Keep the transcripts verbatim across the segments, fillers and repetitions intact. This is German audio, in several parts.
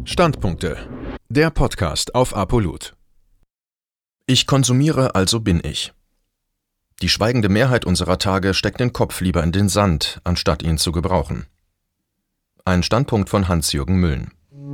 Standpunkte. Der Podcast auf Apolut. Ich konsumiere, also bin ich. Die schweigende Mehrheit unserer Tage steckt den Kopf lieber in den Sand, anstatt ihn zu gebrauchen. Ein Standpunkt von Hans-Jürgen Müllen.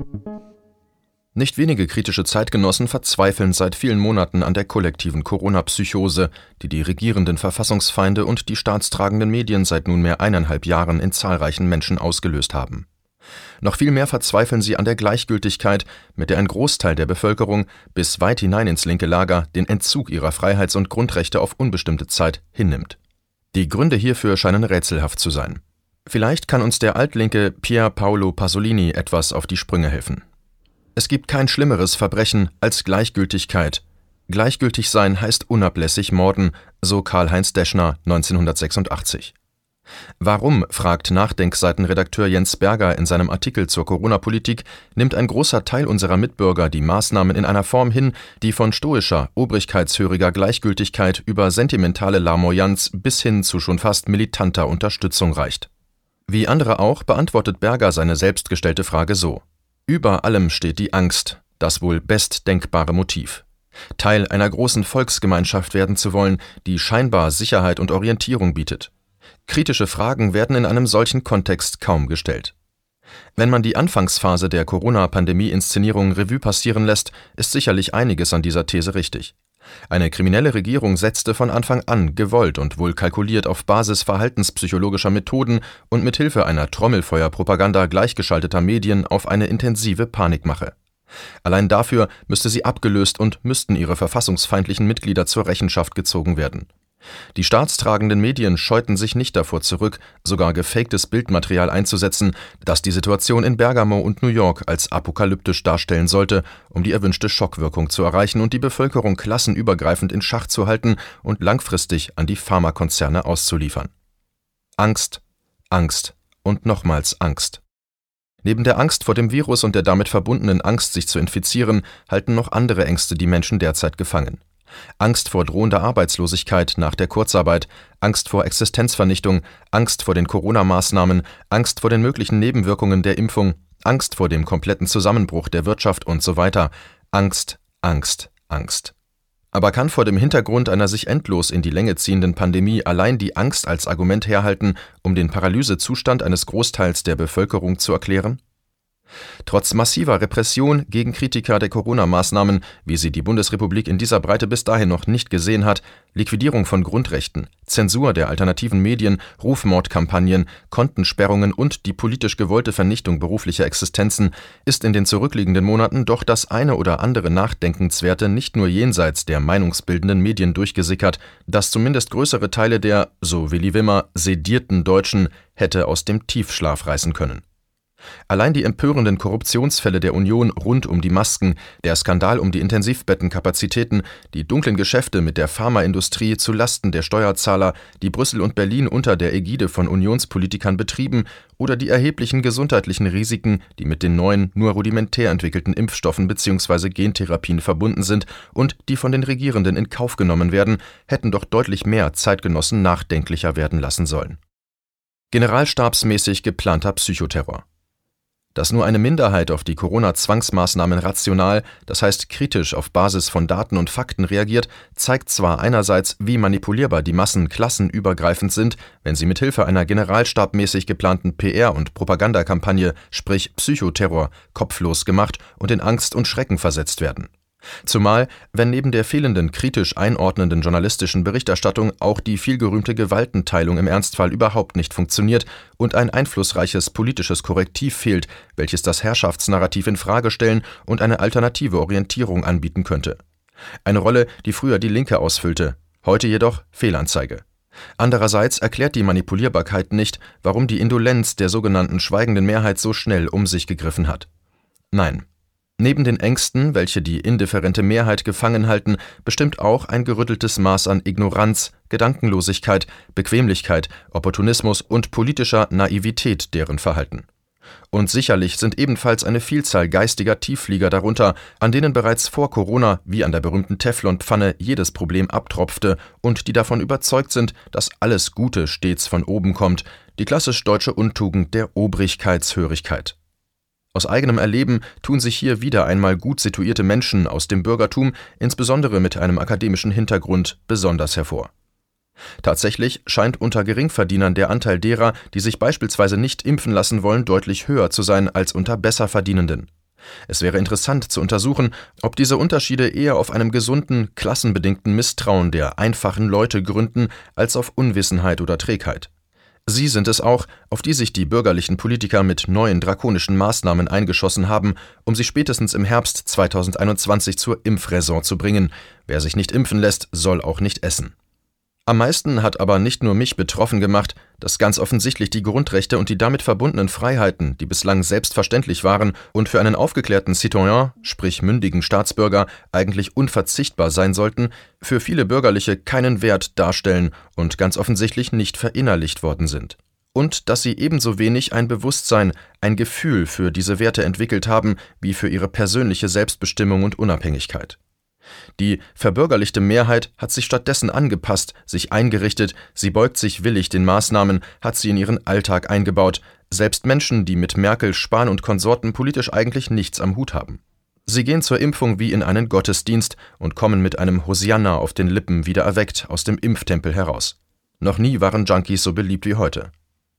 Nicht wenige kritische Zeitgenossen verzweifeln seit vielen Monaten an der kollektiven Corona-Psychose, die die regierenden Verfassungsfeinde und die staatstragenden Medien seit nunmehr eineinhalb Jahren in zahlreichen Menschen ausgelöst haben. Noch viel mehr verzweifeln sie an der Gleichgültigkeit, mit der ein Großteil der Bevölkerung bis weit hinein ins linke Lager den Entzug ihrer Freiheits- und Grundrechte auf unbestimmte Zeit hinnimmt. Die Gründe hierfür scheinen rätselhaft zu sein. Vielleicht kann uns der Altlinke Pier Paolo Pasolini etwas auf die Sprünge helfen. Es gibt kein schlimmeres Verbrechen als Gleichgültigkeit. Gleichgültig sein heißt unablässig morden, so Karl-Heinz Deschner neunzehnhundertsechsundachtzig. Warum, fragt Nachdenkseitenredakteur Jens Berger in seinem Artikel zur Corona-Politik, nimmt ein großer Teil unserer Mitbürger die Maßnahmen in einer Form hin, die von stoischer, obrigkeitshöriger Gleichgültigkeit über sentimentale Larmoyanz bis hin zu schon fast militanter Unterstützung reicht? Wie andere auch beantwortet Berger seine selbstgestellte Frage so: Über allem steht die Angst, das wohl bestdenkbare Motiv. Teil einer großen Volksgemeinschaft werden zu wollen, die scheinbar Sicherheit und Orientierung bietet. Kritische Fragen werden in einem solchen Kontext kaum gestellt. Wenn man die Anfangsphase der Corona-Pandemie-Inszenierung Revue passieren lässt, ist sicherlich einiges an dieser These richtig. Eine kriminelle Regierung setzte von Anfang an gewollt und wohl kalkuliert auf Basis verhaltenspsychologischer Methoden und mit Hilfe einer Trommelfeuerpropaganda gleichgeschalteter Medien auf eine intensive Panikmache. Allein dafür müsste sie abgelöst und müssten ihre verfassungsfeindlichen Mitglieder zur Rechenschaft gezogen werden. Die staatstragenden Medien scheuten sich nicht davor zurück, sogar gefaktes Bildmaterial einzusetzen, das die Situation in Bergamo und New York als apokalyptisch darstellen sollte, um die erwünschte Schockwirkung zu erreichen und die Bevölkerung klassenübergreifend in Schach zu halten und langfristig an die Pharmakonzerne auszuliefern. Angst, Angst und nochmals Angst. Neben der Angst vor dem Virus und der damit verbundenen Angst, sich zu infizieren, halten noch andere Ängste die Menschen derzeit gefangen. Angst vor drohender Arbeitslosigkeit nach der Kurzarbeit, Angst vor Existenzvernichtung, Angst vor den Corona-Maßnahmen, Angst vor den möglichen Nebenwirkungen der Impfung, Angst vor dem kompletten Zusammenbruch der Wirtschaft und so weiter. Angst, Angst, Angst. Aber kann vor dem Hintergrund einer sich endlos in die Länge ziehenden Pandemie allein die Angst als Argument herhalten, um den Paralysezustand eines Großteils der Bevölkerung zu erklären? Trotz massiver Repression gegen Kritiker der Corona-Maßnahmen, wie sie die Bundesrepublik in dieser Breite bis dahin noch nicht gesehen hat, Liquidierung von Grundrechten, Zensur der alternativen Medien, Rufmordkampagnen, Kontensperrungen und die politisch gewollte Vernichtung beruflicher Existenzen, ist in den zurückliegenden Monaten doch das eine oder andere Nachdenkenswerte nicht nur jenseits der meinungsbildenden Medien durchgesickert, das zumindest größere Teile der, so Willi Wimmer, sedierten Deutschen hätte aus dem Tiefschlaf reißen können. Allein die empörenden Korruptionsfälle der Union rund um die Masken, der Skandal um die Intensivbettenkapazitäten, die dunklen Geschäfte mit der Pharmaindustrie zu Lasten der Steuerzahler, die Brüssel und Berlin unter der Ägide von Unionspolitikern betrieben, oder die erheblichen gesundheitlichen Risiken, die mit den neuen, nur rudimentär entwickelten Impfstoffen bzw. Gentherapien verbunden sind und die von den Regierenden in Kauf genommen werden, hätten doch deutlich mehr Zeitgenossen nachdenklicher werden lassen sollen. Generalstabsmäßig geplanter Psychoterror. Dass nur eine Minderheit auf die Corona-Zwangsmaßnahmen rational, das heißt kritisch auf Basis von Daten und Fakten reagiert, zeigt zwar einerseits, wie manipulierbar die Massen klassenübergreifend sind, wenn sie mithilfe einer generalstabmäßig geplanten P R- und Propagandakampagne, sprich Psychoterror, kopflos gemacht und in Angst und Schrecken versetzt werden. Zumal, wenn neben der fehlenden kritisch einordnenden journalistischen Berichterstattung auch die vielgerühmte Gewaltenteilung im Ernstfall überhaupt nicht funktioniert und ein einflussreiches politisches Korrektiv fehlt, welches das Herrschaftsnarrativ in Frage stellen und eine alternative Orientierung anbieten könnte. Eine Rolle, die früher die Linke ausfüllte, heute jedoch Fehlanzeige. Andererseits erklärt die Manipulierbarkeit nicht, warum die Indolenz der sogenannten schweigenden Mehrheit so schnell um sich gegriffen hat. Nein. Neben den Ängsten, welche die indifferente Mehrheit gefangen halten, bestimmt auch ein gerütteltes Maß an Ignoranz, Gedankenlosigkeit, Bequemlichkeit, Opportunismus und politischer Naivität deren Verhalten. Und sicherlich sind ebenfalls eine Vielzahl geistiger Tiefflieger darunter, an denen bereits vor Corona wie an der berühmten Teflonpfanne jedes Problem abtropfte und die davon überzeugt sind, dass alles Gute stets von oben kommt, die klassisch deutsche Untugend der Obrigkeitshörigkeit. Aus eigenem Erleben tun sich hier wieder einmal gut situierte Menschen aus dem Bürgertum, insbesondere mit einem akademischen Hintergrund, besonders hervor. Tatsächlich scheint unter Geringverdienern der Anteil derer, die sich beispielsweise nicht impfen lassen wollen, deutlich höher zu sein als unter Besserverdienenden. Es wäre interessant zu untersuchen, ob diese Unterschiede eher auf einem gesunden, klassenbedingten Misstrauen der einfachen Leute gründen, als auf Unwissenheit oder Trägheit. Sie sind es auch, auf die sich die bürgerlichen Politiker mit neuen drakonischen Maßnahmen eingeschossen haben, um sie spätestens im Herbst zweitausendeinundzwanzig zur Impfraison zu bringen. Wer sich nicht impfen lässt, soll auch nicht essen. Am meisten hat aber nicht nur mich betroffen gemacht, dass ganz offensichtlich die Grundrechte und die damit verbundenen Freiheiten, die bislang selbstverständlich waren und für einen aufgeklärten Citoyen, sprich mündigen Staatsbürger, eigentlich unverzichtbar sein sollten, für viele Bürgerliche keinen Wert darstellen und ganz offensichtlich nicht verinnerlicht worden sind. Und dass sie ebenso wenig ein Bewusstsein, ein Gefühl für diese Werte entwickelt haben, wie für ihre persönliche Selbstbestimmung und Unabhängigkeit. Die verbürgerlichte Mehrheit hat sich stattdessen angepasst, sich eingerichtet, sie beugt sich willig den Maßnahmen, hat sie in ihren Alltag eingebaut, selbst Menschen, die mit Merkel, Spahn und Konsorten politisch eigentlich nichts am Hut haben. Sie gehen zur Impfung wie in einen Gottesdienst und kommen mit einem Hosianna auf den Lippen wieder erweckt aus dem Impftempel heraus. Noch nie waren Junkies so beliebt wie heute.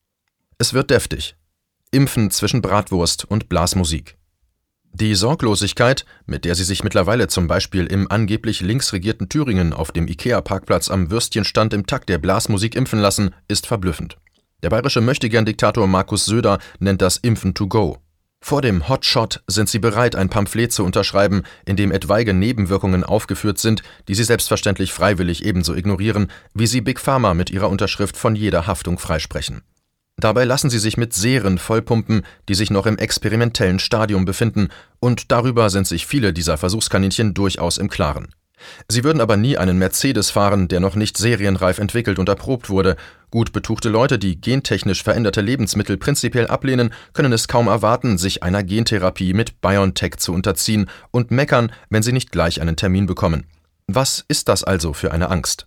Es wird deftig. Impfen zwischen Bratwurst und Blasmusik. Die Sorglosigkeit, mit der sie sich mittlerweile zum Beispiel im angeblich linksregierten Thüringen auf dem Ikea-Parkplatz am Würstchenstand im Takt der Blasmusik impfen lassen, ist verblüffend. Der bayerische Möchtegern-Diktator Markus Söder nennt das Impfen to go. Vor dem Hotshot sind sie bereit, ein Pamphlet zu unterschreiben, in dem etwaige Nebenwirkungen aufgeführt sind, die sie selbstverständlich freiwillig ebenso ignorieren, wie sie Big Pharma mit ihrer Unterschrift von jeder Haftung freisprechen. Dabei lassen sie sich mit Seren vollpumpen, die sich noch im experimentellen Stadium befinden, und darüber sind sich viele dieser Versuchskaninchen durchaus im Klaren. Sie würden aber nie einen Mercedes fahren, der noch nicht serienreif entwickelt und erprobt wurde. Gut betuchte Leute, die gentechnisch veränderte Lebensmittel prinzipiell ablehnen, können es kaum erwarten, sich einer Gentherapie mit BioNTech zu unterziehen und meckern, wenn sie nicht gleich einen Termin bekommen. Was ist das also für eine Angst?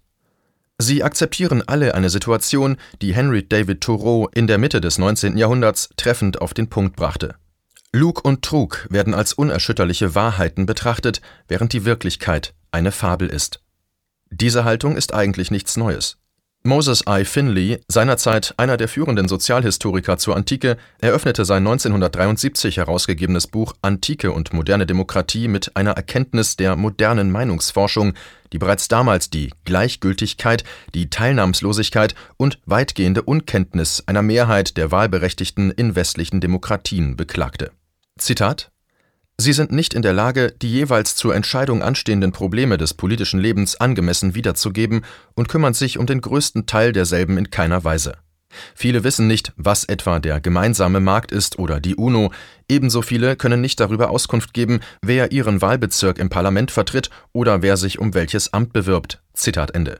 Sie akzeptieren alle eine Situation, die Henry David Thoreau in der Mitte des neunzehnten Jahrhunderts treffend auf den Punkt brachte. Lug und Trug werden als unerschütterliche Wahrheiten betrachtet, während die Wirklichkeit eine Fabel ist. Diese Haltung ist eigentlich nichts Neues. Moses I. Finley, seinerzeit einer der führenden Sozialhistoriker zur Antike, eröffnete sein neunzehnhundertdreiundsiebzig herausgegebenes Buch Antike und moderne Demokratie mit einer Erkenntnis der modernen Meinungsforschung, die bereits damals die Gleichgültigkeit, die Teilnahmslosigkeit und weitgehende Unkenntnis einer Mehrheit der Wahlberechtigten in westlichen Demokratien beklagte. Zitat: Sie sind nicht in der Lage, die jeweils zur Entscheidung anstehenden Probleme des politischen Lebens angemessen wiederzugeben und kümmern sich um den größten Teil derselben in keiner Weise. Viele wissen nicht, was etwa der gemeinsame Markt ist oder die UNO, ebenso viele können nicht darüber Auskunft geben, wer ihren Wahlbezirk im Parlament vertritt oder wer sich um welches Amt bewirbt. Zitat Ende.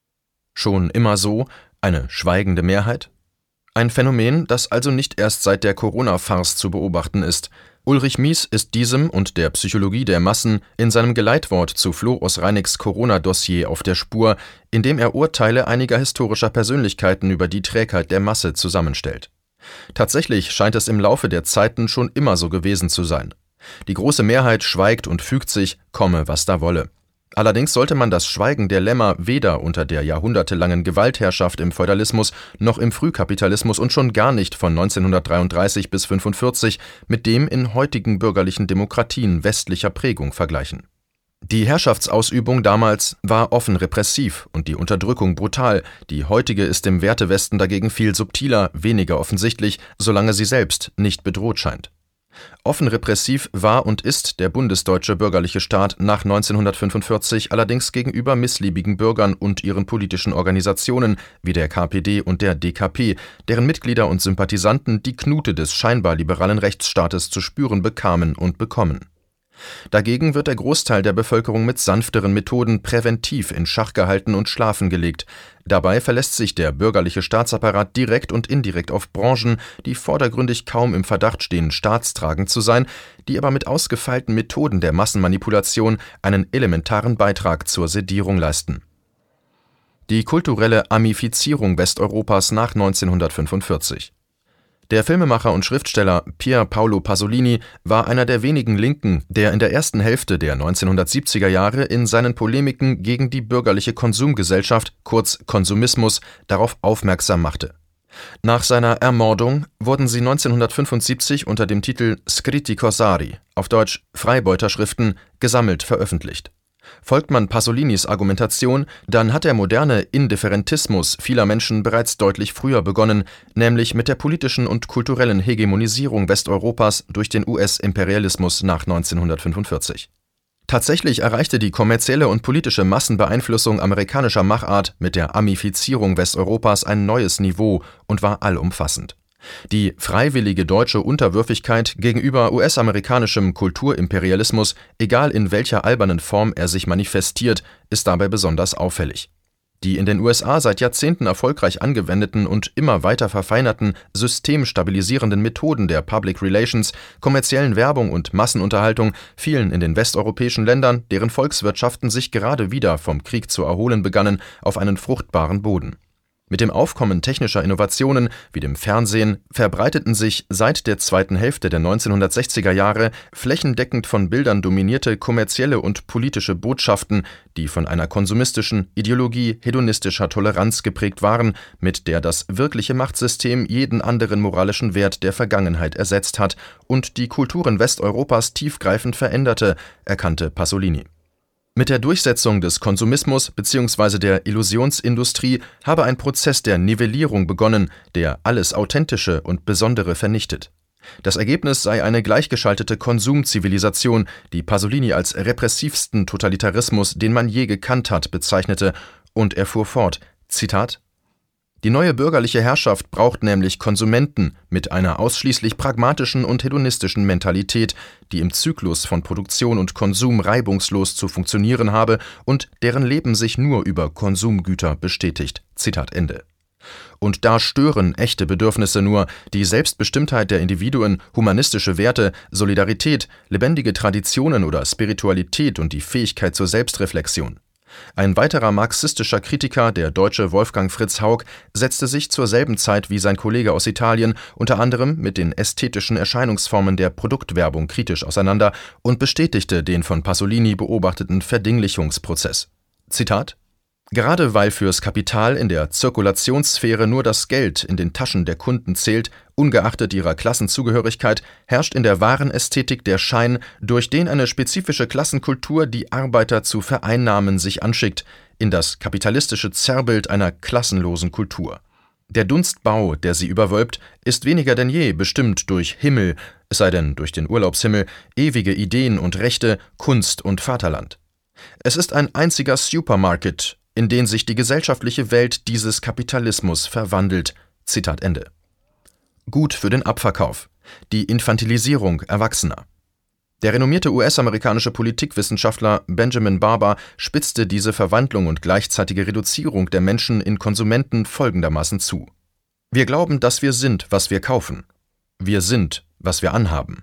Schon immer so, eine schweigende Mehrheit? Ein Phänomen, das also nicht erst seit der Corona-Farce zu beobachten ist. Ulrich Mies ist diesem und der Psychologie der Massen in seinem Geleitwort zu Flo Osreinigs Corona-Dossier auf der Spur, in dem er Urteile einiger historischer Persönlichkeiten über die Trägheit der Masse zusammenstellt. Tatsächlich scheint es im Laufe der Zeiten schon immer so gewesen zu sein. Die große Mehrheit schweigt und fügt sich, komme was da wolle. Allerdings sollte man das Schweigen der Lämmer weder unter der jahrhundertelangen Gewaltherrschaft im Feudalismus noch im Frühkapitalismus und schon gar nicht von neunzehnhundertdreiunddreißig bis fünfundvierzig mit dem in heutigen bürgerlichen Demokratien westlicher Prägung vergleichen. Die Herrschaftsausübung damals war offen repressiv und die Unterdrückung brutal, die heutige ist im Wertewesten dagegen viel subtiler, weniger offensichtlich, solange sie selbst nicht bedroht scheint. Offen repressiv war und ist der bundesdeutsche bürgerliche Staat nach neunzehnhundertfünfundvierzig allerdings gegenüber missliebigen Bürgern und ihren politischen Organisationen wie der K P D und der D K P, deren Mitglieder und Sympathisanten die Knute des scheinbar liberalen Rechtsstaates zu spüren bekamen und bekommen. Dagegen wird der Großteil der Bevölkerung mit sanfteren Methoden präventiv in Schach gehalten und schlafen gelegt. Dabei verlässt sich der bürgerliche Staatsapparat direkt und indirekt auf Branchen, die vordergründig kaum im Verdacht stehen, staatstragend zu sein, die aber mit ausgefeilten Methoden der Massenmanipulation einen elementaren Beitrag zur Sedierung leisten. Die kulturelle Amifizierung Westeuropas nach neunzehnhundertfünfundvierzig. Der Filmemacher und Schriftsteller Pier Paolo Pasolini war einer der wenigen Linken, der in der ersten Hälfte der neunzehnhundertsiebziger Jahre in seinen Polemiken gegen die bürgerliche Konsumgesellschaft, kurz Konsumismus, darauf aufmerksam machte. Nach seiner Ermordung wurden sie neunzehnhundertfünfundsiebzig unter dem Titel Scritti Corsari, auf Deutsch Freibeuterschriften, gesammelt veröffentlicht. Folgt man Pasolinis Argumentation, dann hat der moderne Indifferentismus vieler Menschen bereits deutlich früher begonnen, nämlich mit der politischen und kulturellen Hegemonisierung Westeuropas durch den U S-Imperialismus nach neunzehnhundertfünfundvierzig. Tatsächlich erreichte die kommerzielle und politische Massenbeeinflussung amerikanischer Machart mit der Amifizierung Westeuropas ein neues Niveau und war allumfassend. Die freiwillige deutsche Unterwürfigkeit gegenüber U S-amerikanischem Kulturimperialismus, egal in welcher albernen Form er sich manifestiert, ist dabei besonders auffällig. Die in den U S A seit Jahrzehnten erfolgreich angewendeten und immer weiter verfeinerten systemstabilisierenden Methoden der Public Relations, kommerziellen Werbung und Massenunterhaltung fielen in den westeuropäischen Ländern, deren Volkswirtschaften sich gerade wieder vom Krieg zu erholen begannen, auf einen fruchtbaren Boden. Mit dem Aufkommen technischer Innovationen wie dem Fernsehen verbreiteten sich seit der zweiten Hälfte der neunzehnhundertsechziger Jahre flächendeckend von Bildern dominierte kommerzielle und politische Botschaften, die von einer konsumistischen Ideologie hedonistischer Toleranz geprägt waren, mit der das wirkliche Machtsystem jeden anderen moralischen Wert der Vergangenheit ersetzt hat und die Kulturen Westeuropas tiefgreifend veränderte, erkannte Pasolini. Mit der Durchsetzung des Konsumismus bzw. der Illusionsindustrie habe ein Prozess der Nivellierung begonnen, der alles Authentische und Besondere vernichtet. Das Ergebnis sei eine gleichgeschaltete Konsumzivilisation, die Pasolini als repressivsten Totalitarismus, den man je gekannt hat, bezeichnete, und er fuhr fort, Zitat: Die neue bürgerliche Herrschaft braucht nämlich Konsumenten mit einer ausschließlich pragmatischen und hedonistischen Mentalität, die im Zyklus von Produktion und Konsum reibungslos zu funktionieren habe und deren Leben sich nur über Konsumgüter bestätigt. Zitat Ende. Und da stören echte Bedürfnisse nur, die Selbstbestimmtheit der Individuen, humanistische Werte, Solidarität, lebendige Traditionen oder Spiritualität und die Fähigkeit zur Selbstreflexion. Ein weiterer marxistischer Kritiker, der deutsche Wolfgang Fritz Haug, setzte sich zur selben Zeit wie sein Kollege aus Italien unter anderem mit den ästhetischen Erscheinungsformen der Produktwerbung kritisch auseinander und bestätigte den von Pasolini beobachteten Verdinglichungsprozess. Zitat: Gerade weil fürs Kapital in der Zirkulationssphäre nur das Geld in den Taschen der Kunden zählt, ungeachtet ihrer Klassenzugehörigkeit, herrscht in der wahren Ästhetik der Schein, durch den eine spezifische Klassenkultur die Arbeiter zu vereinnahmen sich anschickt, in das kapitalistische Zerrbild einer klassenlosen Kultur. Der Dunstbau, der sie überwölbt, ist weniger denn je bestimmt durch Himmel, es sei denn durch den Urlaubshimmel, ewige Ideen und Rechte, Kunst und Vaterland. Es ist ein einziger Supermarket, in den sich die gesellschaftliche Welt dieses Kapitalismus verwandelt. Zitat Ende. Gut für den Abverkauf. Die Infantilisierung Erwachsener. Der renommierte U S-amerikanische Politikwissenschaftler Benjamin Barber spitzte diese Verwandlung und gleichzeitige Reduzierung der Menschen in Konsumenten folgendermaßen zu. Wir glauben, dass wir sind, was wir kaufen. Wir sind, was wir anhaben.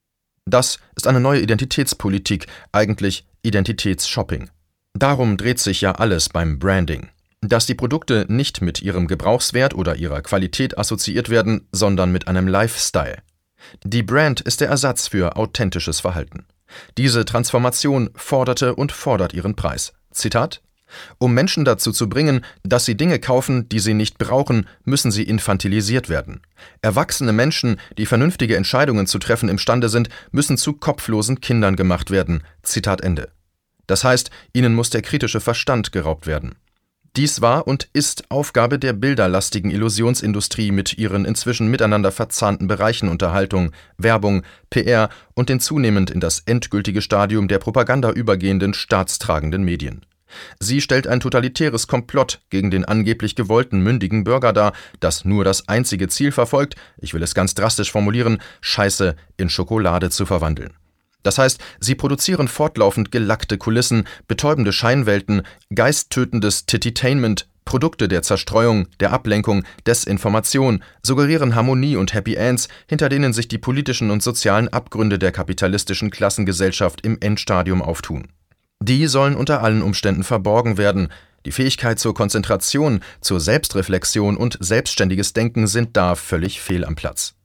Das ist eine neue Identitätspolitik, eigentlich Identitätsshopping. Darum dreht sich ja alles beim Branding. Dass die Produkte nicht mit ihrem Gebrauchswert oder ihrer Qualität assoziiert werden, sondern mit einem Lifestyle. Die Brand ist der Ersatz für authentisches Verhalten. Diese Transformation forderte und fordert ihren Preis. Zitat: Um Menschen dazu zu bringen, dass sie Dinge kaufen, die sie nicht brauchen, müssen sie infantilisiert werden. Erwachsene Menschen, die vernünftige Entscheidungen zu treffen imstande sind, müssen zu kopflosen Kindern gemacht werden. Zitat Ende. Das heißt, ihnen muss der kritische Verstand geraubt werden. Dies war und ist Aufgabe der bilderlastigen Illusionsindustrie mit ihren inzwischen miteinander verzahnten Bereichen Unterhaltung, Werbung, P R und den zunehmend in das endgültige Stadium der Propaganda übergehenden staatstragenden Medien. Sie stellt ein totalitäres Komplott gegen den angeblich gewollten mündigen Bürger dar, das nur das einzige Ziel verfolgt, ich will es ganz drastisch formulieren, Scheiße in Schokolade zu verwandeln. Das heißt, sie produzieren fortlaufend gelackte Kulissen, betäubende Scheinwelten, geisttötendes Tititainment, Produkte der Zerstreuung, der Ablenkung, Desinformation, suggerieren Harmonie und Happy Ends, hinter denen sich die politischen und sozialen Abgründe der kapitalistischen Klassengesellschaft im Endstadium auftun. Die sollen unter allen Umständen verborgen werden, Die Fähigkeit zur Konzentration, zur Selbstreflexion und selbstständiges Denken sind da völlig fehl am Platz.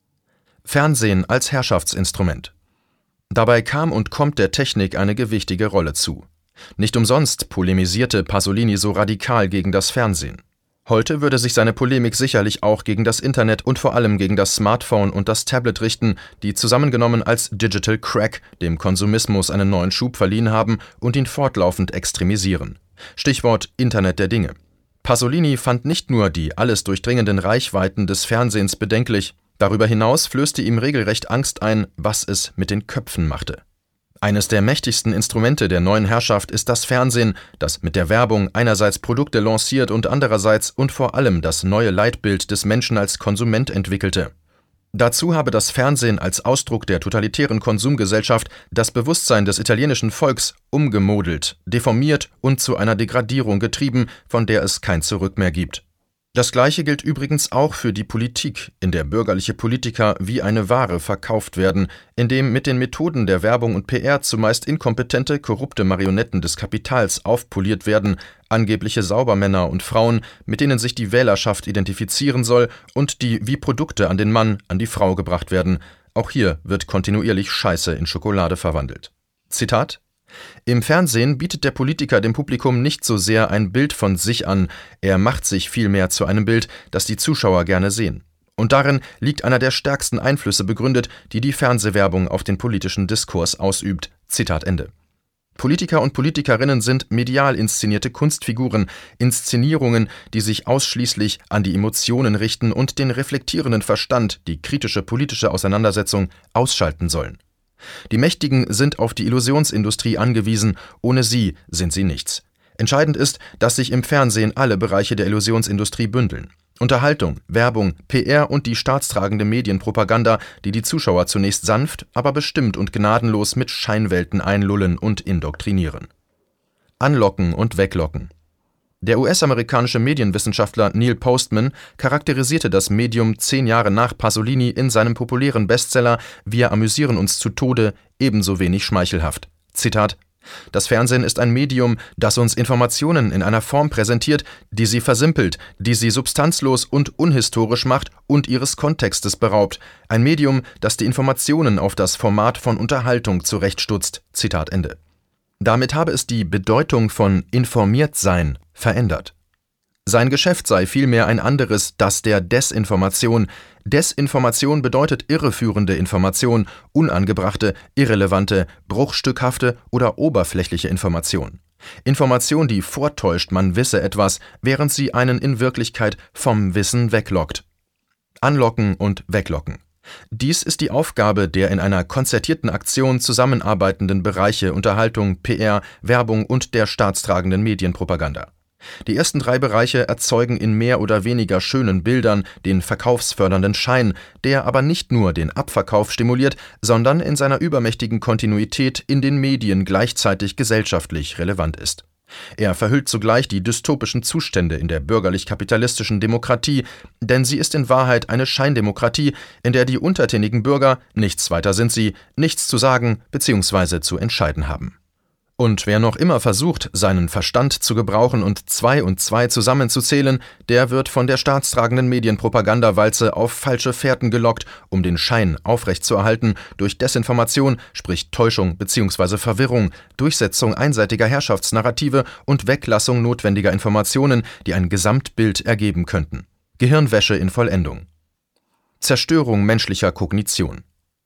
Fernsehen als Herrschaftsinstrument. Dabei kam und kommt der Technik eine gewichtige Rolle zu. Nicht umsonst polemisierte Pasolini so radikal gegen das Fernsehen. Heute würde sich seine Polemik sicherlich auch gegen das Internet und vor allem gegen das Smartphone und das Tablet richten, die zusammengenommen als Digital Crack dem Konsumismus einen neuen Schub verliehen haben und ihn fortlaufend extremisieren. Stichwort Internet der Dinge. Pasolini fand nicht nur die alles durchdringenden Reichweiten des Fernsehens bedenklich, darüber hinaus flößte ihm regelrecht Angst ein, was es mit den Köpfen machte. Eines der mächtigsten Instrumente der neuen Herrschaft ist das Fernsehen, das mit der Werbung einerseits Produkte lanciert und andererseits und vor allem das neue Leitbild des Menschen als Konsument entwickelte. Dazu habe das Fernsehen als Ausdruck der totalitären Konsumgesellschaft das Bewusstsein des italienischen Volks umgemodelt, deformiert und zu einer Degradierung getrieben, von der es kein Zurück mehr gibt. Das Gleiche gilt übrigens auch für die Politik, in der bürgerliche Politiker wie eine Ware verkauft werden, indem mit den Methoden der Werbung und P R zumeist inkompetente, korrupte Marionetten des Kapitals aufpoliert werden, angebliche Saubermänner und Frauen, mit denen sich die Wählerschaft identifizieren soll und die wie Produkte an den Mann, an die Frau gebracht werden. Auch hier wird kontinuierlich Scheiße in Schokolade verwandelt. Zitat: Im Fernsehen bietet der Politiker dem Publikum nicht so sehr ein Bild von sich an, er macht sich vielmehr zu einem Bild, das die Zuschauer gerne sehen. Und darin liegt einer der stärksten Einflüsse begründet, die die Fernsehwerbung auf den politischen Diskurs ausübt. Zitat Ende. Politiker und Politikerinnen sind medial inszenierte Kunstfiguren, Inszenierungen, die sich ausschließlich an die Emotionen richten und den reflektierenden Verstand, die kritische politische Auseinandersetzung, ausschalten sollen. Die Mächtigen sind auf die Illusionsindustrie angewiesen, ohne sie sind sie nichts. Entscheidend ist, dass sich im Fernsehen alle Bereiche der Illusionsindustrie bündeln. Unterhaltung, Werbung, P R und die staatstragende Medienpropaganda, die die Zuschauer zunächst sanft, aber bestimmt und gnadenlos mit Scheinwelten einlullen und indoktrinieren. Anlocken und weglocken. Der U S-amerikanische Medienwissenschaftler Neil Postman charakterisierte das Medium zehn Jahre nach Pasolini in seinem populären Bestseller Wir amüsieren uns zu Tode ebenso wenig schmeichelhaft. Zitat: Das Fernsehen ist ein Medium, das uns Informationen in einer Form präsentiert, die sie versimpelt, die sie substanzlos und unhistorisch macht und ihres Kontextes beraubt. Ein Medium, das die Informationen auf das Format von Unterhaltung zurechtstutzt. Zitat Ende. Damit habe es die Bedeutung von informiert sein verändert. Sein Geschäft sei vielmehr ein anderes, das der Desinformation. Desinformation bedeutet irreführende Information, unangebrachte, irrelevante, bruchstückhafte oder oberflächliche Information. Information, die vortäuscht, man wisse etwas, während sie einen in Wirklichkeit vom Wissen weglockt. Anlocken und weglocken. Dies ist die Aufgabe der in einer konzertierten Aktion zusammenarbeitenden Bereiche Unterhaltung, P R, Werbung und der staatstragenden Medienpropaganda. Die ersten drei Bereiche erzeugen in mehr oder weniger schönen Bildern den verkaufsfördernden Schein, der aber nicht nur den Abverkauf stimuliert, sondern in seiner übermächtigen Kontinuität in den Medien gleichzeitig gesellschaftlich relevant ist. Er verhüllt zugleich die dystopischen Zustände in der bürgerlich-kapitalistischen Demokratie, denn sie ist in Wahrheit eine Scheindemokratie, in der die untertänigen Bürger, nichts weiter sind sie, nichts zu sagen bzw. zu entscheiden haben. Und wer noch immer versucht, seinen Verstand zu gebrauchen und zwei und zwei zusammenzuzählen, der wird von der staatstragenden Medienpropagandawalze auf falsche Fährten gelockt, um den Schein aufrechtzuerhalten, durch Desinformation, sprich Täuschung bzw. Verwirrung, Durchsetzung einseitiger Herrschaftsnarrative und Weglassung notwendiger Informationen, die ein Gesamtbild ergeben könnten. Gehirnwäsche in Vollendung. Zerstörung menschlicher Kognition.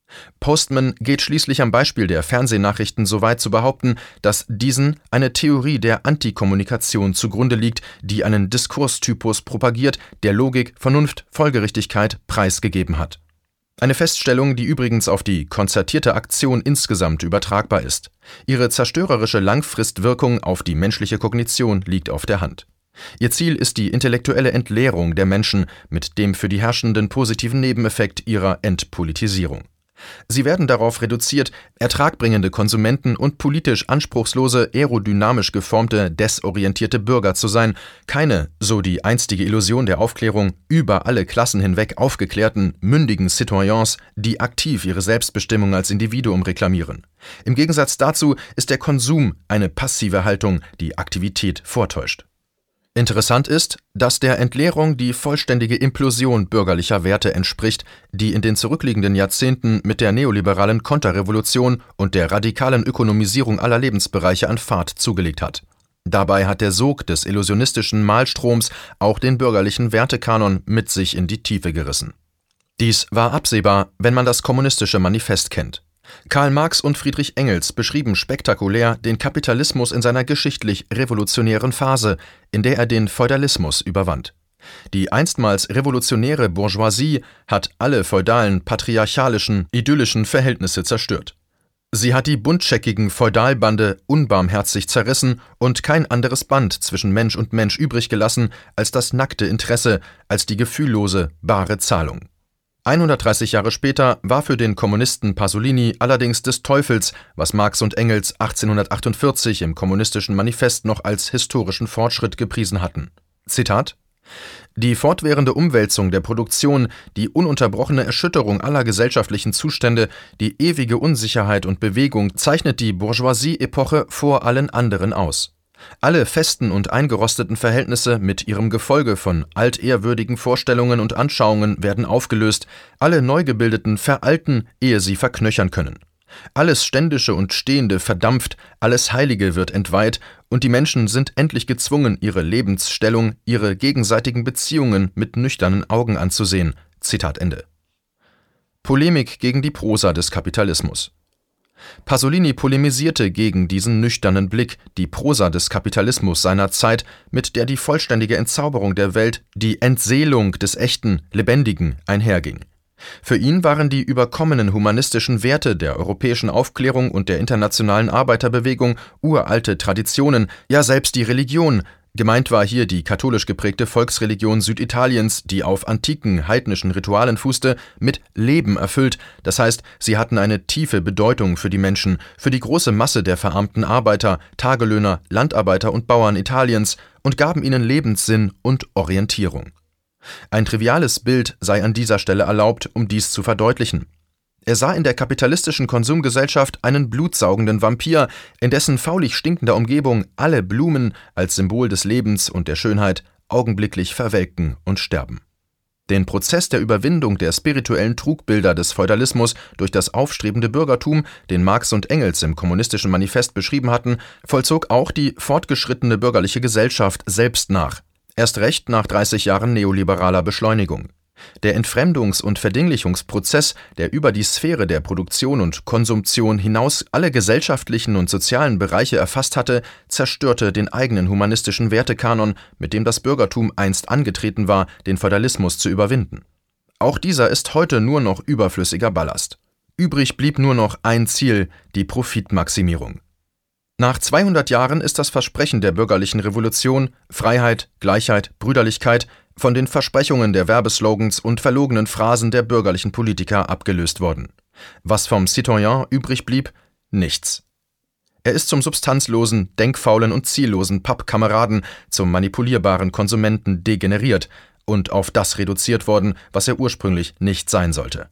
Postman geht schließlich am Beispiel der Fernsehnachrichten so weit zu behaupten, dass diesen eine Theorie der Antikommunikation zugrunde liegt, die einen Diskurstypus propagiert, der Logik, Vernunft, Folgerichtigkeit preisgegeben hat. Eine Feststellung, die übrigens auf die konzertierte Aktion insgesamt übertragbar ist. Ihre zerstörerische Langfristwirkung auf die menschliche Kognition liegt auf der Hand. Ihr Ziel ist die intellektuelle Entleerung der Menschen mit dem für die Herrschenden positiven Nebeneffekt ihrer Entpolitisierung. Sie werden darauf reduziert, ertragbringende Konsumenten und politisch anspruchslose, aerodynamisch geformte, desorientierte Bürger zu sein, keine, so die einstige Illusion der Aufklärung, über alle Klassen hinweg aufgeklärten, mündigen Citoyens, die aktiv ihre Selbstbestimmung als Individuum reklamieren. Im Gegensatz dazu ist der Konsum eine passive Haltung, die Aktivität vortäuscht. Interessant ist, dass der Entleerung die vollständige Implosion bürgerlicher Werte entspricht, die in den zurückliegenden Jahrzehnten mit der neoliberalen Konterrevolution und der radikalen Ökonomisierung aller Lebensbereiche an Fahrt zugelegt hat. Dabei hat der Sog des illusionistischen Malstroms auch den bürgerlichen Wertekanon mit sich in die Tiefe gerissen. Dies war absehbar, wenn man das kommunistische Manifest kennt. Karl Marx und Friedrich Engels beschrieben spektakulär den Kapitalismus in seiner geschichtlich revolutionären Phase, in der er den Feudalismus überwand. Die einstmals revolutionäre Bourgeoisie hat alle feudalen, patriarchalischen, idyllischen Verhältnisse zerstört. Sie hat die buntscheckigen Feudalbande unbarmherzig zerrissen und kein anderes Band zwischen Mensch und Mensch übrig gelassen als das nackte Interesse, als die gefühllose, bare Zahlung. hundertdreißig Jahre später war für den Kommunisten Pasolini allerdings des Teufels, was Marx und Engels achtzehnhundertachtundvierzig im Kommunistischen Manifest noch als historischen Fortschritt gepriesen hatten. Zitat: Die fortwährende Umwälzung der Produktion, die ununterbrochene Erschütterung aller gesellschaftlichen Zustände, die ewige Unsicherheit und Bewegung zeichnet die Bourgeoisie-Epoche vor allen anderen aus. Alle festen und eingerosteten Verhältnisse mit ihrem Gefolge von altehrwürdigen Vorstellungen und Anschauungen werden aufgelöst, alle Neugebildeten veralten, ehe sie verknöchern können. Alles Ständische und Stehende verdampft, alles Heilige wird entweiht und die Menschen sind endlich gezwungen, ihre Lebensstellung, ihre gegenseitigen Beziehungen mit nüchternen Augen anzusehen. Zitat Ende. Polemik gegen die Prosa des Kapitalismus. Pasolini polemisierte gegen diesen nüchternen Blick, die Prosa des Kapitalismus seiner Zeit, mit der die vollständige Entzauberung der Welt, die Entseelung des Echten, Lebendigen einherging. Für ihn waren die überkommenen humanistischen Werte der europäischen Aufklärung und der internationalen Arbeiterbewegung uralte Traditionen, ja selbst die Religion. Gemeint war hier die katholisch geprägte Volksreligion Süditaliens, die auf antiken heidnischen Ritualen fußte, mit Leben erfüllt, das heißt, sie hatten eine tiefe Bedeutung für die Menschen, für die große Masse der verarmten Arbeiter, Tagelöhner, Landarbeiter und Bauern Italiens und gaben ihnen Lebenssinn und Orientierung. Ein triviales Bild sei an dieser Stelle erlaubt, um dies zu verdeutlichen. Er sah in der kapitalistischen Konsumgesellschaft einen blutsaugenden Vampir, in dessen faulig stinkender Umgebung alle Blumen als Symbol des Lebens und der Schönheit augenblicklich verwelken und sterben. Den Prozess der Überwindung der spirituellen Trugbilder des Feudalismus durch das aufstrebende Bürgertum, den Marx und Engels im Kommunistischen Manifest beschrieben hatten, vollzog auch die fortgeschrittene bürgerliche Gesellschaft selbst nach, erst recht nach dreißig Jahren neoliberaler Beschleunigung. Der Entfremdungs- und Verdinglichungsprozess, der über die Sphäre der Produktion und Konsumption hinaus alle gesellschaftlichen und sozialen Bereiche erfasst hatte, zerstörte den eigenen humanistischen Wertekanon, mit dem das Bürgertum einst angetreten war, den Feudalismus zu überwinden. Auch dieser ist heute nur noch überflüssiger Ballast. Übrig blieb nur noch ein Ziel, die Profitmaximierung. Nach zweihundert Jahren ist das Versprechen der bürgerlichen Revolution, Freiheit, Gleichheit, Brüderlichkeit, von den Versprechungen der Werbeslogans und verlogenen Phrasen der bürgerlichen Politiker abgelöst worden. Was vom Citoyen übrig blieb? Nichts. Er ist zum substanzlosen, denkfaulen und ziellosen Pappkameraden, zum manipulierbaren Konsumenten degeneriert und auf das reduziert worden, was er ursprünglich nicht sein sollte.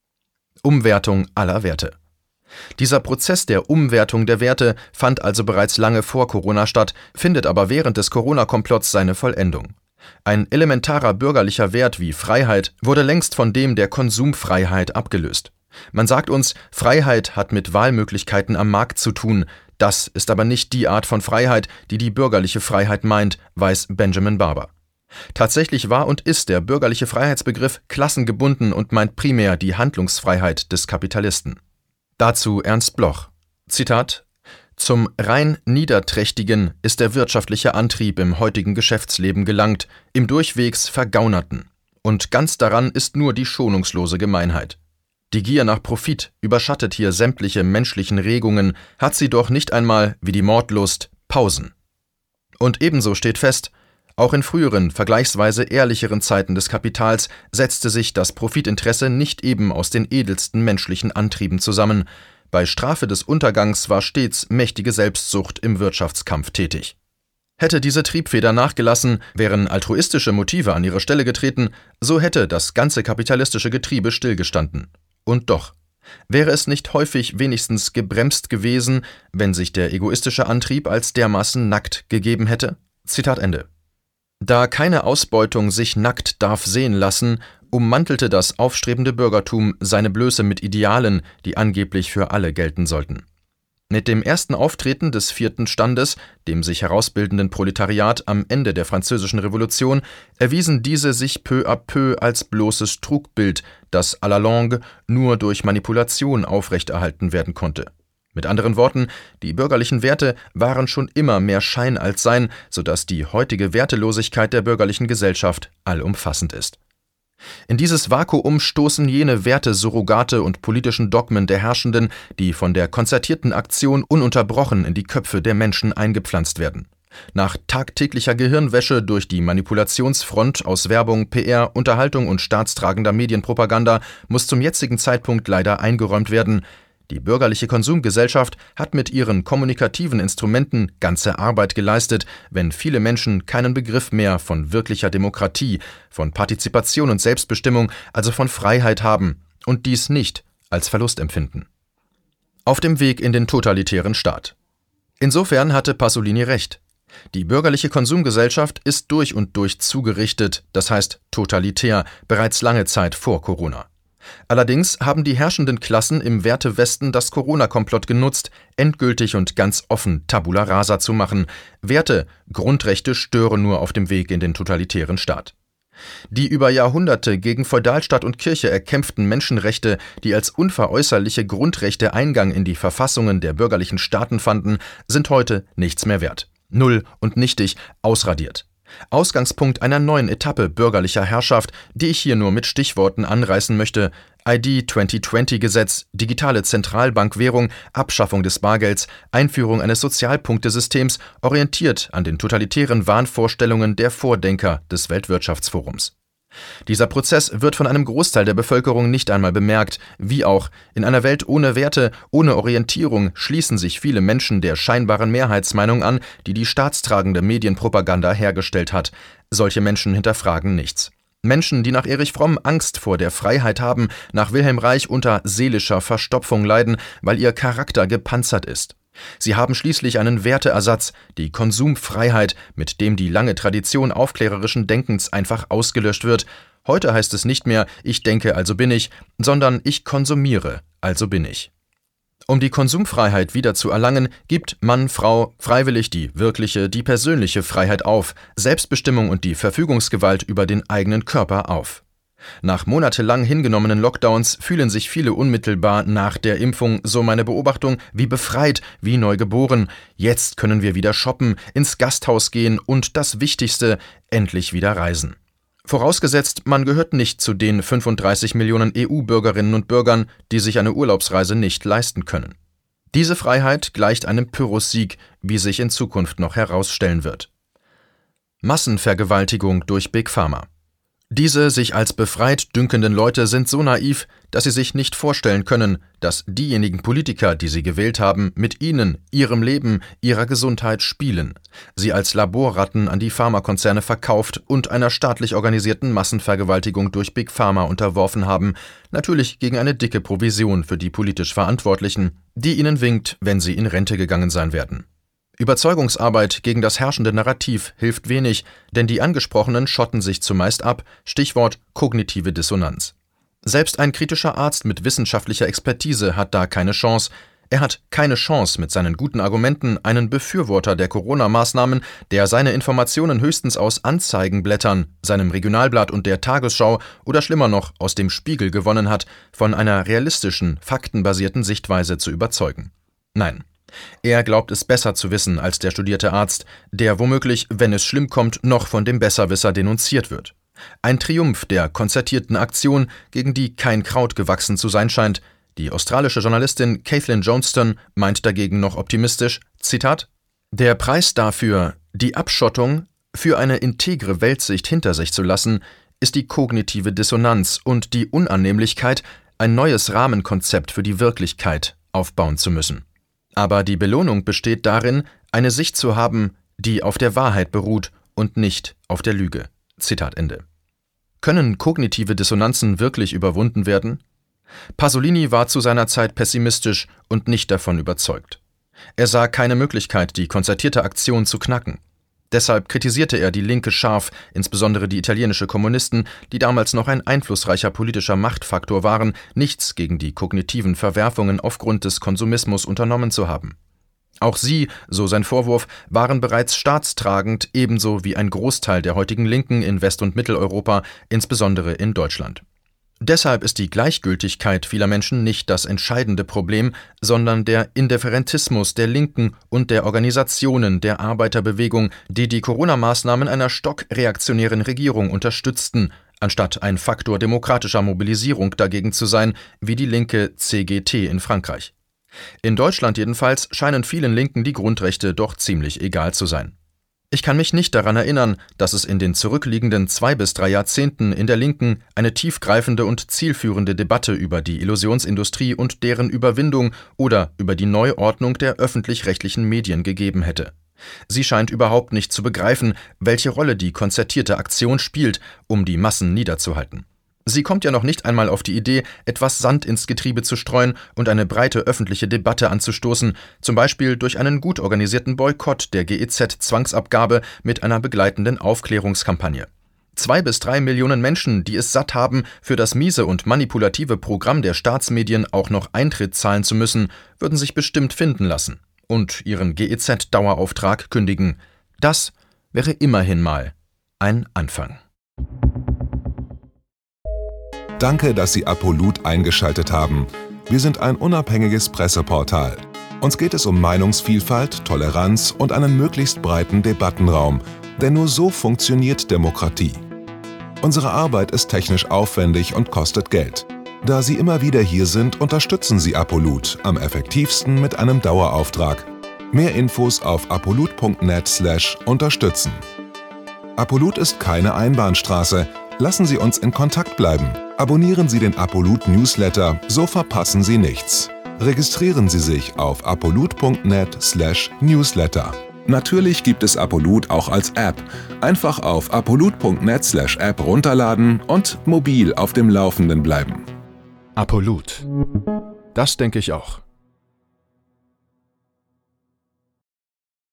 Umwertung aller Werte. Dieser Prozess der Umwertung der Werte fand also bereits lange vor Corona statt, findet aber während des Corona-Komplotts seine Vollendung. Ein elementarer bürgerlicher Wert wie Freiheit wurde längst von dem der Konsumfreiheit abgelöst. Man sagt uns, Freiheit hat mit Wahlmöglichkeiten am Markt zu tun. Das ist aber nicht die Art von Freiheit, die die bürgerliche Freiheit meint, weiß Benjamin Barber. Tatsächlich war und ist der bürgerliche Freiheitsbegriff klassengebunden und meint primär die Handlungsfreiheit des Kapitalisten. Dazu Ernst Bloch. Zitat: Zum rein Niederträchtigen ist der wirtschaftliche Antrieb im heutigen Geschäftsleben gelangt, im durchwegs Vergaunerten. Und ganz daran ist nur die schonungslose Gemeinheit. Die Gier nach Profit überschattet hier sämtliche menschlichen Regungen, hat sie doch nicht einmal, wie die Mordlust, Pausen. Und ebenso steht fest, auch in früheren, vergleichsweise ehrlicheren Zeiten des Kapitals setzte sich das Profitinteresse nicht eben aus den edelsten menschlichen Antrieben zusammen. Bei Strafe des Untergangs war stets mächtige Selbstsucht im Wirtschaftskampf tätig. Hätte diese Triebfeder nachgelassen, wären altruistische Motive an ihre Stelle getreten, so hätte das ganze kapitalistische Getriebe stillgestanden. Und doch, wäre es nicht häufig wenigstens gebremst gewesen, wenn sich der egoistische Antrieb als dermaßen nackt gegeben hätte? Zitat Ende. Da keine Ausbeutung sich nackt darf sehen lassen, ummantelte das aufstrebende Bürgertum seine Blöße mit Idealen, die angeblich für alle gelten sollten. Mit dem ersten Auftreten des vierten Standes, dem sich herausbildenden Proletariat am Ende der Französischen Revolution, erwiesen diese sich peu à peu als bloßes Trugbild, das à la longue nur durch Manipulation aufrechterhalten werden konnte. Mit anderen Worten, die bürgerlichen Werte waren schon immer mehr Schein als Sein, sodass die heutige Wertelosigkeit der bürgerlichen Gesellschaft allumfassend ist. In dieses Vakuum stoßen jene Wertesurrogate und politischen Dogmen der Herrschenden, die von der konzertierten Aktion ununterbrochen in die Köpfe der Menschen eingepflanzt werden. Nach tagtäglicher Gehirnwäsche durch die Manipulationsfront aus Werbung, P R, Unterhaltung und staatstragender Medienpropaganda muss zum jetzigen Zeitpunkt leider eingeräumt werden: Die bürgerliche Konsumgesellschaft hat mit ihren kommunikativen Instrumenten ganze Arbeit geleistet, wenn viele Menschen keinen Begriff mehr von wirklicher Demokratie, von Partizipation und Selbstbestimmung, also von Freiheit haben und dies nicht als Verlust empfinden. Auf dem Weg in den totalitären Staat. Insofern hatte Pasolini recht. Die bürgerliche Konsumgesellschaft ist durch und durch zugerichtet, das heißt totalitär, bereits lange Zeit vor Corona. Allerdings haben die herrschenden Klassen im Wertewesten das Corona-Komplott genutzt, endgültig und ganz offen Tabula rasa zu machen. Werte, Grundrechte stören nur auf dem Weg in den totalitären Staat. Die über Jahrhunderte gegen Feudalstaat und Kirche erkämpften Menschenrechte, die als unveräußerliche Grundrechte Eingang in die Verfassungen der bürgerlichen Staaten fanden, sind heute nichts mehr wert. Null und nichtig, ausradiert. Ausgangspunkt einer neuen Etappe bürgerlicher Herrschaft, die ich hier nur mit Stichworten anreißen möchte: I D zwanzig zwanzig Gesetz, digitale Zentralbankwährung, Abschaffung des Bargelds, Einführung eines Sozialpunktesystems, orientiert an den totalitären Wahnvorstellungen der Vordenker des Weltwirtschaftsforums. Dieser Prozess wird von einem Großteil der Bevölkerung nicht einmal bemerkt, wie auch in einer Welt ohne Werte, ohne Orientierung schließen sich viele Menschen der scheinbaren Mehrheitsmeinung an, die die staatstragende Medienpropaganda hergestellt hat. Solche Menschen hinterfragen nichts. Menschen, die nach Erich Fromm Angst vor der Freiheit haben, nach Wilhelm Reich unter seelischer Verstopfung leiden, weil ihr Charakter gepanzert ist. Sie haben schließlich einen Werteersatz, die Konsumfreiheit, mit dem die lange Tradition aufklärerischen Denkens einfach ausgelöscht wird. Heute heißt es nicht mehr „Ich denke, also bin ich", sondern „Ich konsumiere, also bin ich". Um die Konsumfreiheit wieder zu erlangen, gibt Mann, Frau freiwillig die wirkliche, die persönliche Freiheit auf, Selbstbestimmung und die Verfügungsgewalt über den eigenen Körper auf. Nach monatelang hingenommenen Lockdowns fühlen sich viele unmittelbar nach der Impfung, so meine Beobachtung, wie befreit, wie neu geboren. Jetzt können wir wieder shoppen, ins Gasthaus gehen und das Wichtigste, endlich wieder reisen. Vorausgesetzt, man gehört nicht zu den fünfunddreißig Millionen E U-Bürgerinnen und Bürgern, die sich eine Urlaubsreise nicht leisten können. Diese Freiheit gleicht einem Pyrrhussieg, wie sich in Zukunft noch herausstellen wird. Massenvergewaltigung durch Big Pharma. Diese sich als befreit dünkenden Leute sind so naiv, dass sie sich nicht vorstellen können, dass diejenigen Politiker, die sie gewählt haben, mit ihnen, ihrem Leben, ihrer Gesundheit spielen, sie als Laborratten an die Pharmakonzerne verkauft und einer staatlich organisierten Massenvergewaltigung durch Big Pharma unterworfen haben, natürlich gegen eine dicke Provision für die politisch Verantwortlichen, die ihnen winkt, wenn sie in Rente gegangen sein werden. Überzeugungsarbeit gegen das herrschende Narrativ hilft wenig, denn die Angesprochenen schotten sich zumeist ab, Stichwort kognitive Dissonanz. Selbst ein kritischer Arzt mit wissenschaftlicher Expertise hat da keine Chance. Er hat keine Chance, mit seinen guten Argumenten einen Befürworter der Corona-Maßnahmen, der seine Informationen höchstens aus Anzeigenblättern, seinem Regionalblatt und der Tagesschau oder schlimmer noch aus dem Spiegel gewonnen hat, von einer realistischen, faktenbasierten Sichtweise zu überzeugen. Nein. Er glaubt es besser zu wissen als der studierte Arzt, der womöglich, wenn es schlimm kommt, noch von dem Besserwisser denunziert wird. Ein Triumph der konzertierten Aktion, gegen die kein Kraut gewachsen zu sein scheint. Die australische Journalistin Caitlin Johnston meint dagegen noch optimistisch, Zitat: Der Preis dafür, die Abschottung für eine integre Weltsicht hinter sich zu lassen, ist die kognitive Dissonanz und die Unannehmlichkeit, ein neues Rahmenkonzept für die Wirklichkeit aufbauen zu müssen. Aber die Belohnung besteht darin, eine Sicht zu haben, die auf der Wahrheit beruht und nicht auf der Lüge. Zitat Ende. Können kognitive Dissonanzen wirklich überwunden werden? Pasolini war zu seiner Zeit pessimistisch und nicht davon überzeugt. Er sah keine Möglichkeit, die konzertierte Aktion zu knacken. Deshalb kritisierte er die Linke scharf, insbesondere die italienische Kommunisten, die damals noch ein einflussreicher politischer Machtfaktor waren, nichts gegen die kognitiven Verwerfungen aufgrund des Konsumismus unternommen zu haben. Auch sie, so sein Vorwurf, waren bereits staatstragend, ebenso wie ein Großteil der heutigen Linken in West- und Mitteleuropa, insbesondere in Deutschland. Deshalb ist die Gleichgültigkeit vieler Menschen nicht das entscheidende Problem, sondern der Indifferentismus der Linken und der Organisationen der Arbeiterbewegung, die die Corona-Maßnahmen einer stockreaktionären Regierung unterstützten, anstatt ein Faktor demokratischer Mobilisierung dagegen zu sein, wie die linke C G T in Frankreich. In Deutschland jedenfalls scheinen vielen Linken die Grundrechte doch ziemlich egal zu sein. Ich kann mich nicht daran erinnern, dass es in den zurückliegenden zwei bis drei Jahrzehnten in der Linken eine tiefgreifende und zielführende Debatte über die Illusionsindustrie und deren Überwindung oder über die Neuordnung der öffentlich-rechtlichen Medien gegeben hätte. Sie scheint überhaupt nicht zu begreifen, welche Rolle die konzertierte Aktion spielt, um die Massen niederzuhalten. Sie kommt ja noch nicht einmal auf die Idee, etwas Sand ins Getriebe zu streuen und eine breite öffentliche Debatte anzustoßen, zum Beispiel durch einen gut organisierten Boykott der G E Z-Zwangsabgabe mit einer begleitenden Aufklärungskampagne. Zwei bis drei Millionen Menschen, die es satt haben, für das miese und manipulative Programm der Staatsmedien auch noch Eintritt zahlen zu müssen, würden sich bestimmt finden lassen und ihren G E Z-Dauerauftrag kündigen. Das wäre immerhin mal ein Anfang. Danke, dass Sie Apolut eingeschaltet haben. Wir sind ein unabhängiges Presseportal. Uns geht es um Meinungsvielfalt, Toleranz und einen möglichst breiten Debattenraum, denn nur so funktioniert Demokratie. Unsere Arbeit ist technisch aufwendig und kostet Geld. Da Sie immer wieder hier sind, unterstützen Sie Apolut am effektivsten mit einem Dauerauftrag. Mehr Infos auf apolut punkt net slash unterstützen. Apolut ist keine Einbahnstraße. Lassen Sie uns in Kontakt bleiben. Abonnieren Sie den Apolut Newsletter, so verpassen Sie nichts. Registrieren Sie sich auf apolut punkt net slash newsletter. Natürlich gibt es Apolut auch als App. Einfach auf apolut punkt net slash app runterladen und mobil auf dem Laufenden bleiben. Apolut. Das denke ich auch.